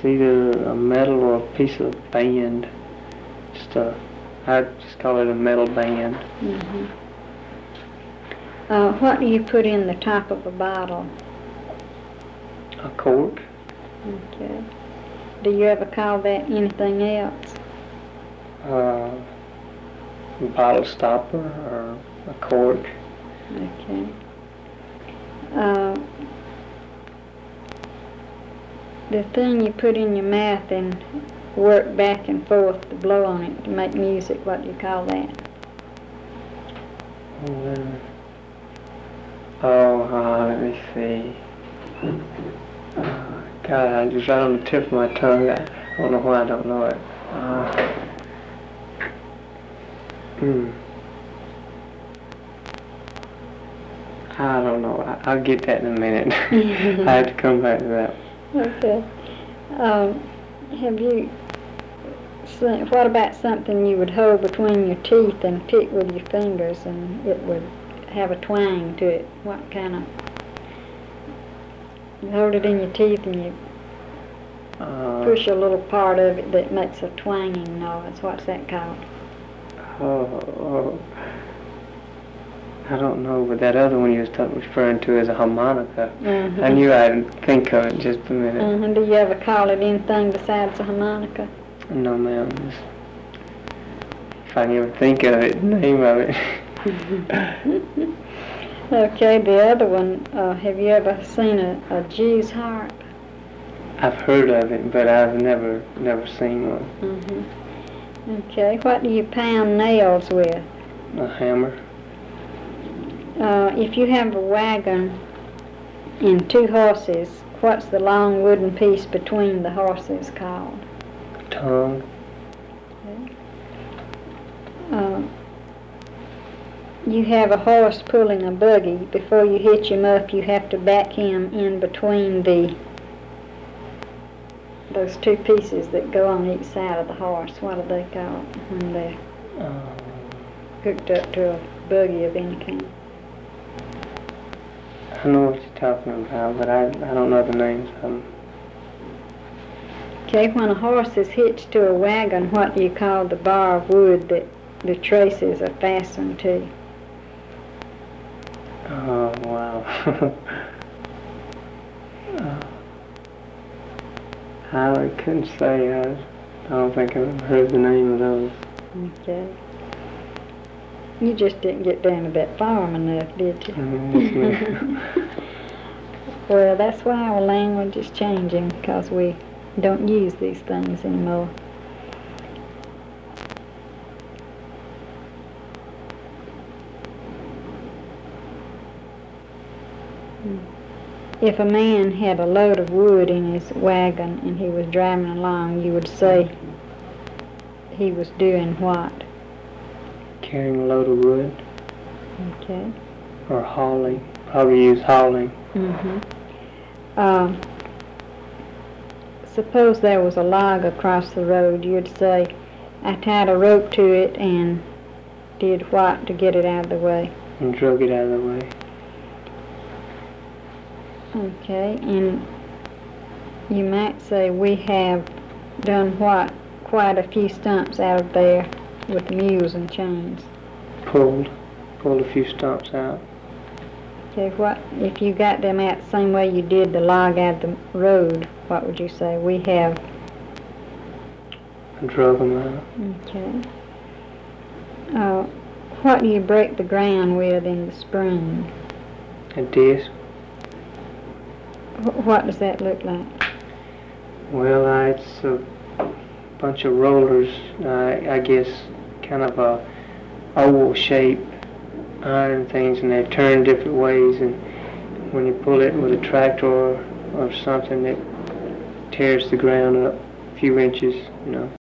It's either a metal or a piece of band. I'd just call it a metal band. Mm-hmm. What do you put in the top of a bottle? A cork. Okay. Do you ever call that anything else? A bottle stopper or a cork. Okay. The thing you put in your mouth and work back and forth to blow on it to make music, what do you call that? Let me see. God, it's right on the tip of my tongue. I don't know why I don't know it. I don't know. I'll get that in a minute. I have to come back to that. Okay. What about something you would hold between your teeth and pick with your fingers and it would have a twang to it? What kind of... You hold it in your teeth and you push a little part of it that makes a twanging noise. What's that called? I don't know, but that other one you was referring to is a harmonica. Mm-hmm. I knew I'd think of it in just a minute. Mm-hmm. Do you ever call it anything besides a harmonica? No, ma'am. If I can ever think of it, the name of it. Okay, the other one, have you ever seen a Jew's harp? I've heard of it, but I've never seen one. Mm-hmm. Okay, what do you pound nails with? A hammer. If you have a wagon and two horses, what's the long wooden piece between the horses called? Tongue. Okay. You have a horse pulling a buggy. Before you hitch him up, you have to back him in between those two pieces that go on each side of the horse. What are they called when they're hooked up to a buggy of any kind? I know what you're talking about, but I don't know the names of them. Okay, when a horse is hitched to a wagon, what do you call the bar of wood that the traces are fastened to? Oh, wow. I couldn't say. I don't think I've heard the name of those. Okay. You just didn't get down to that farm enough, did you? Well, that's why our language is changing, because we don't use these things anymore. If a man had a load of wood in his wagon and he was driving along, you would say he was doing what? Carrying a load of wood. Okay. Or hauling. Probably use hauling. Mm-hmm. Suppose there was a log across the road, you'd say, I tied a rope to it and did what to get it out of the way? And drug it out of the way. Okay, and you might say we have done what? Quite a few stumps out of there with mules and chains. Pulled a few stumps out. Okay, what if you got them out the same way you did the log out of the road? What would you say? We have drug them out. Okay. What do you break the ground with in the spring? A disc. What does that look like? Well, it's a bunch of rollers, I guess, kind of a oval shape iron things, and they turn different ways, and when you pull it with a tractor or something, it tears the ground up a few inches,